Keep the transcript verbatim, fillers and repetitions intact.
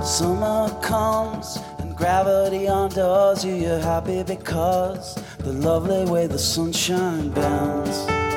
Summer comes and gravity undoes you. You're happy because the lovely way the sunshine bends.